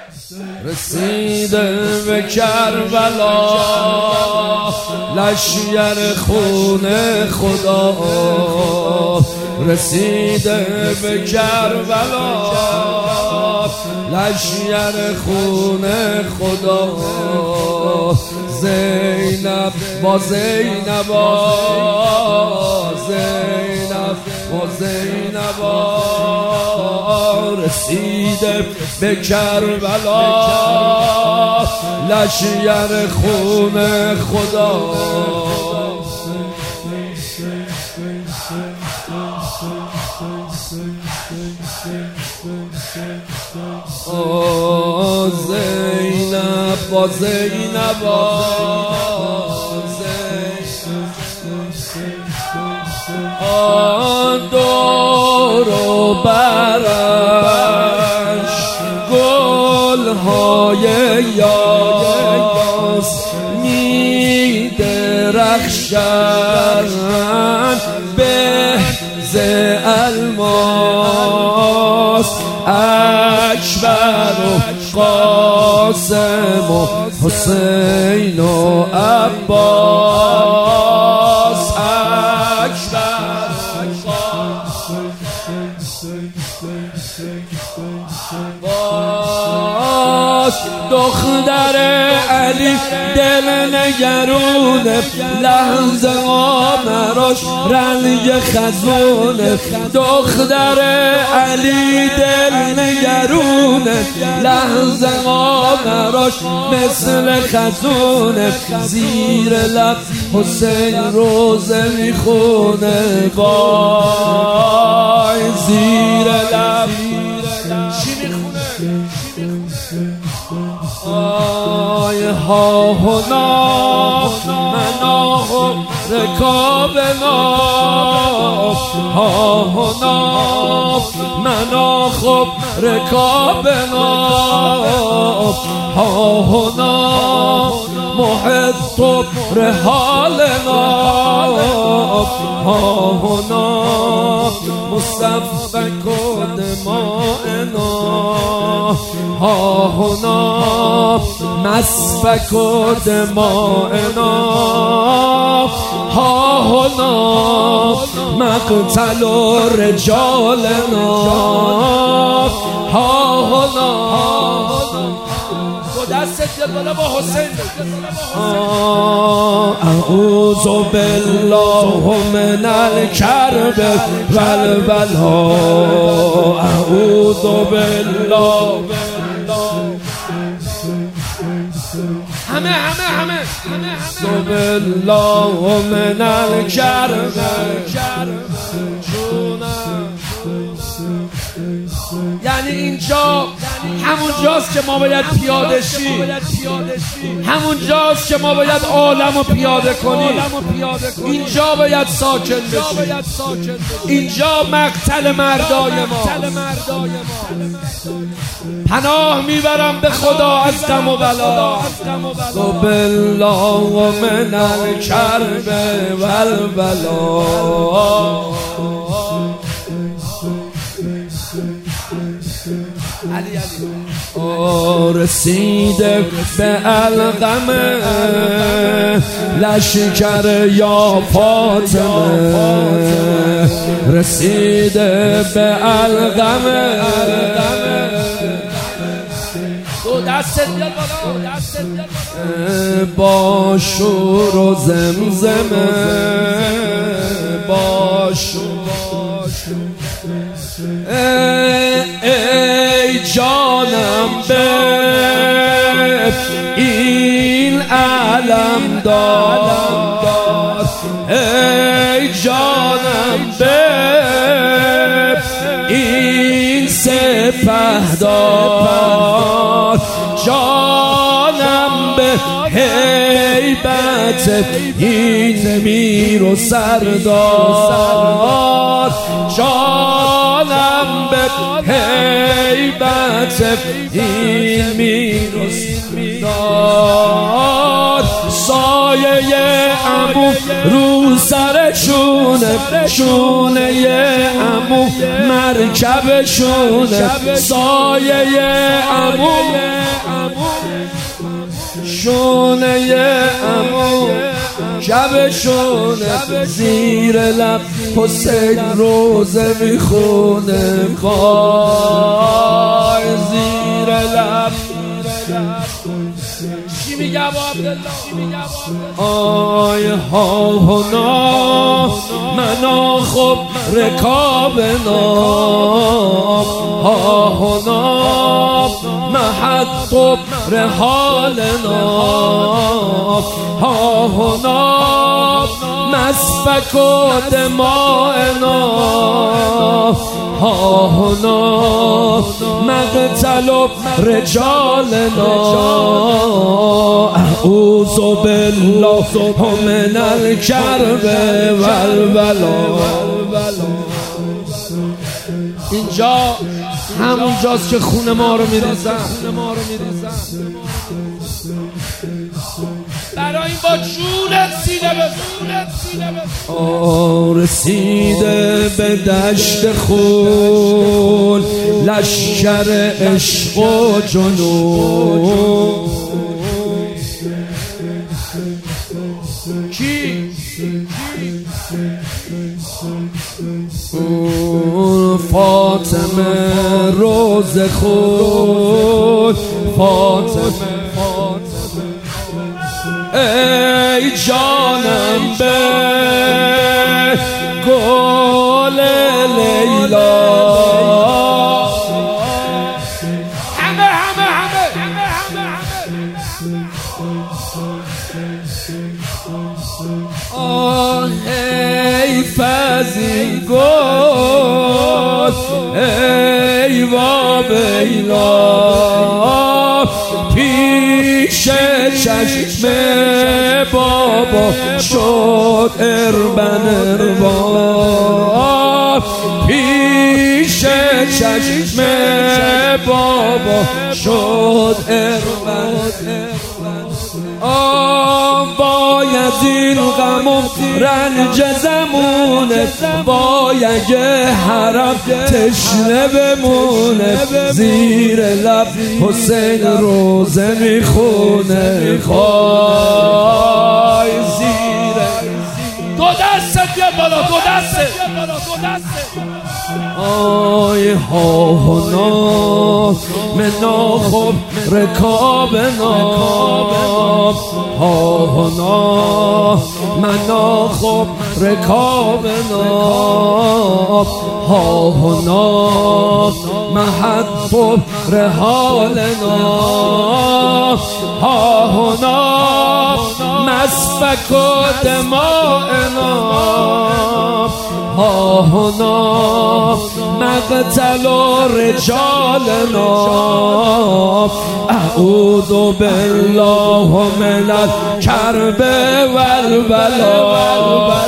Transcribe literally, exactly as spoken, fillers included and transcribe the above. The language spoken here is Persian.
رسیده به کربلا لشگر خون خدا، رسیده به کربلا لشگر خون خدا. زینب با زینبا، زینب با زینبا رسیده به کربلا لشگر خون خدا. آه زینب با زینبا، آه دور و برش گل‌های یاس می درخشند به ز الماس. اکبر و قاسم و حسین و عباس، اکبر و عباس. دختر علی دل نگرونه، لحظه آمراش رنگ خزونه. دختر علی دل نگرونه، لحظه آمراش مثل خزونه. زیر لب حسین روزه میخونه، وای زیر لب چی میخونه؟ آی ها هنا مناه رکابنا، ها هنا مناه رکابنا، ها هنا محط رحالنا، ها هنا مصفک دمائنا، ها هنا مسفک دمائنا، ها هنا مقتل رجالنا، ها هنا. دستت بیاد بالا با حسین. اعوذ بالله من الکرب والبلا، اعوذ بالله. همه همه همه اعوذ بالله من الکرب. یعنی اینجا همون جاست که ما باید پیاده شیم، همون جاست که ما باید عالم رو پیاده کنیم، اینجا باید ساکن بشیم، اینجا مقتل مردای ما. پناه میبرم به خدا از غم و بلا. و بالله من الکرب والبلا. علی علی رسیده به القم لشکر یا فاطمه، رسیده به القم. دستت بیاد بالا، دستت بیاد بالا. با شور و زمزمه، با شور ای جانم به این علم دار، ای جانم به این سپهدار، جانم به هیبت این میر و سردار، جانم به هیبت این میر و سردار. سایه عمو رو سر شونه، شونه عمو مرکب شونه، سایه عمو شونه عمو شب شونه زیر لب حسین روزه میخونه وای زیر لب چی میگه ابو عبدالله آی ها هنا منا خب رکاب نام ها هنا محطب رحالنا ها هنا مسفك دمائنا ها هنا مقتل رجالنا اعوذ بالله من الكرب والبلا. اینجا همونجاست که خون ما رو میریزن برای این با جونت سینه به آه رسیده به دشت خون لشکر عشق و جنون کی؟ فاطمه روز خود فاطمه ای جانم به گل لیلا همه همه همه آه ای فزین گل ای وابیلا پیش چشم بابا شد اربن ارباب پیش چشم بابا شد اربن آه باید این غم و رنج زمونه باید حرم تشنه بمونه زیر لب حسین روزه میخونه خای زیر دو دست بیا بالا دو دست آی ها هنا منا خب رکاب نام ها هنا منا خب رکاب نام ها هنا محطب رحالنا ها هنا مسفك دمائنا ها هنا مقتل رجالنا اعوذ بالله من الكرب والبلا.